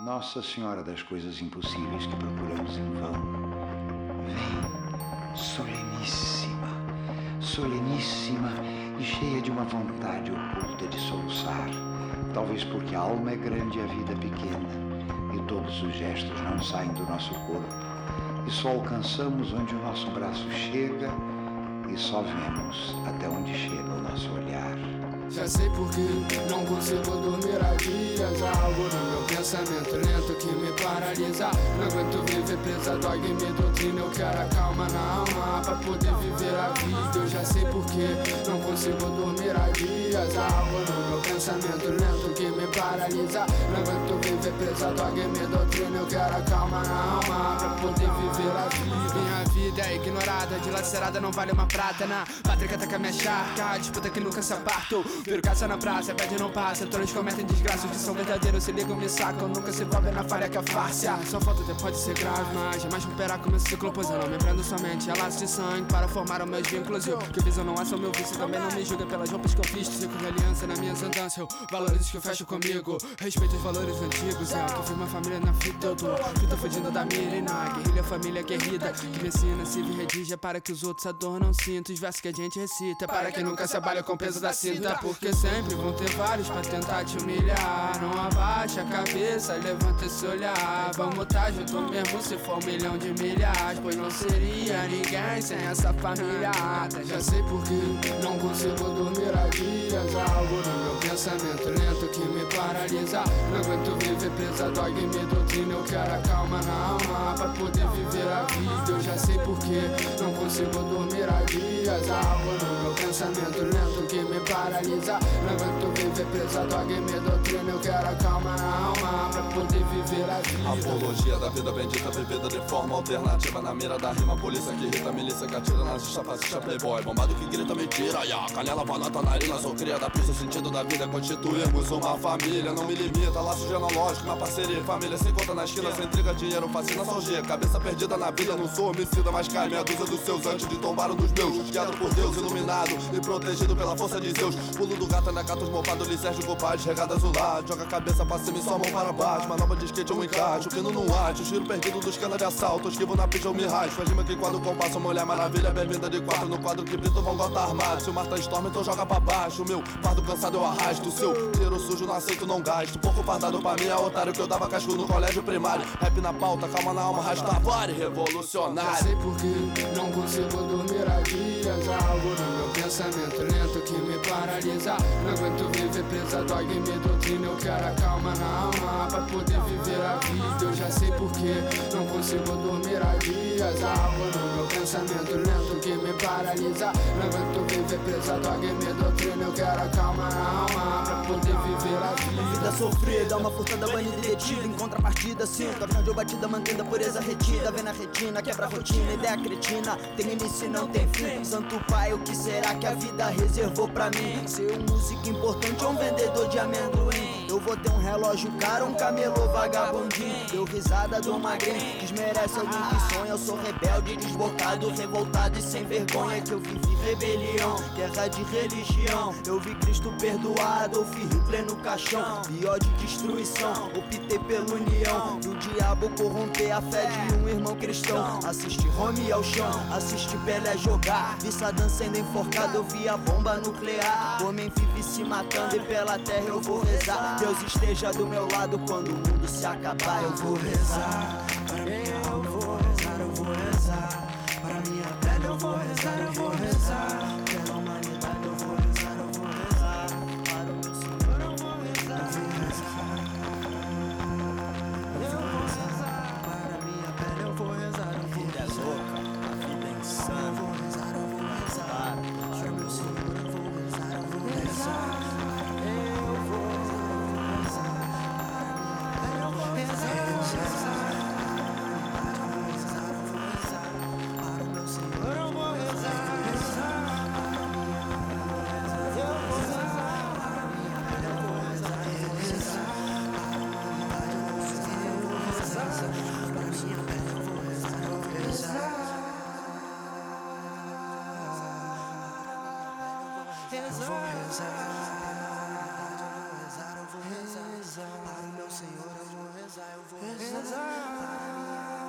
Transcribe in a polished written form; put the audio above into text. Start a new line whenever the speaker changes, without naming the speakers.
Nossa Senhora das Coisas Impossíveis que procuramos em vão, vem soleníssima, soleníssima e cheia de uma vontade oculta de soluçar, talvez porque a alma é grande e a vida pequena, e todos os gestos não saem do nosso corpo, e só alcançamos onde o nosso braço chega, e só vemos até onde chega o nosso olhar.
Já sei porque não consigo dormir há dias. Há algo no meu pensamento lento que me paralisa. Não aguento viver presa, dog me doutrina. Eu quero a calma na alma pra poder viver a vida. Eu já sei porque não consigo dormir há dias. Há algo no meu pensamento lento que me paralisa. Não aguento viver presa, dog me doutrina. Eu quero a calma na alma pra poder viver a vida. Minha vida é ignorada, dilacerada, não vale uma prata. Na pátria tá com a minha charca, a disputa que nunca se apartou. Viro caça na praça, pede não passa. Todos cometem desgraças que são verdadeiros, se ligam, me sacam. Nunca se envolvem na falha que é fácil. Só falta até pode ser grave, mas jamais romperá como esse ciclo. Pois eu não me prendo somente a laços de sangue para formar os meus vínculos. Eu que visão não é só meu vício, também não me julga pelas roupas que eu visto. Ciclo de aliança na minha andanças, eu valores que eu fecho comigo. Respeito os valores antigos, é que firma a família na fita. Eu tô fita fugindo da mira e na guerrilha, família guerrida que me ensina, se e redige para que os outros a dor não sintam. Os versos que a gente recita, para que nunca se abale com o peso da cinta. Porque sempre vão ter vários pra tentar te humilhar. Não abaixa a cabeça, levanta esse olhar. Vamos tá junto mesmo se for 1 milhão de milhas. Pois não seria ninguém sem essa família. Já sei porque não consigo dormir há dias. Há algo no meu pensamento lento que me paralisa. Não aguento viver presa, dog me doutrina. Eu quero a calma na alma pra poder viver a vida. Eu já sei porque não consigo dormir há dias. Há algo no meu pensamento lento que me paralisa. Não aguento viver presa, dog me doutrina. Eu quero a calma na alma pra poder viver a vida.
Apologia da vida bendita, vivida de forma alternativa. Na mira da rima, polícia que irrita, milícia que atira nas fascista playboy. Bombado que grita mentira, ya, canela, banata, narina. Sou cria da pista, sentido da vida. Constituímos uma família, não me limita. Laço genealógico, uma parceria, família sem conta na esquina. Sem intriga, dinheiro, fascina, nostalgia. Cabeça perdida na vida, não sou homicida, mas cai meia dúzia dos seus antes de tombar um dos meus. Guiado por Deus, iluminado e protegido pela força de Zeus. Pulo do gato, anda gatos mofados, Sérgio Copaz, regada azulado. Joga a cabeça pra cima e só a mão para baixo. Manobra de skate, um encaixe, o pino não ate. O tiro perdido dos canas de assalto. Esquivo na pista, eu me rasgo. Faz rima que quadro compasso, mulher maravilha. Bem-vinda de 4 no quadro que brita, vão gota armado. Se o mar tá storm, então joga pra baixo. O meu fardo cansado eu arrasto. O seu dinheiro sujo não aceito, não gasto. Pouco fardado pra mim é otário que eu dava casco no colégio primário. Rap na pauta, calma na alma, Rastafari, revolucionário.
Já sei porque não consigo dormir há dias. Há algo no meu pensamento lento que me paralisa. Não aguento viver presa, dog me doutrina. Eu quero a calma na alma pra poder viver a vida. Eu já sei porque não consigo dormir há dias. Há algo no meu pensamento lento que me paralisa. Não aguento viver presa, dog me doutrina. Eu quero a calma na alma pra poder viver a vida.
Vida sofrida, uma furtada banida e detida. Em contrapartida, sinto a cardio batida, mantendo a pureza retida. Vem na retina, quebra a rotina, ideia cretina. Tem início e não tem fim. Santo Pai, o que será que a vida reservou pra mim? Ser um músico importante ou um vendedor de amendoim? Eu vou ter um relógio caro, um camelô vagabundinho. Deu risada do magrinho, desmerece alguém que sonha. Eu sou rebelde, desbocado, revoltado e sem vergonha. Que eu vivi rebelião, guerra de religião. Eu vi Cristo perdoado, eu vi Hitler no caixão. E ódio e destruição, optei pela união. E o diabo corromper a fé de um irmão cristão. Assisti Rome ao chão, assisti Pelé jogar. Vi Saddam sendo enforcado, eu vi a bomba nuclear. O homem vive se matando e pela terra eu vou rezar. Deus esteja do meu lado quando o mundo se acabar. Eu vou rezar, para mim eu vou rezar, eu vou rezar. Para minha pele eu vou rezar, eu vou rezar. Pela humanidade eu vou rezar, eu vou rezar. Para o meu Senhor eu vou rezar, eu vou rezar. Eu vou rezar, para minha pele eu vou rezar, eu vou rezar. A vida é louca, a vida é insana. Eu vou rezar, eu vou rezar. Para o meu Senhor eu vou rezar, eu vou rezar. Eu vou rezar, para minha pele eu vou rezar, eu vou rezar.
Senhor, eu vou rezar, eu vou rezar.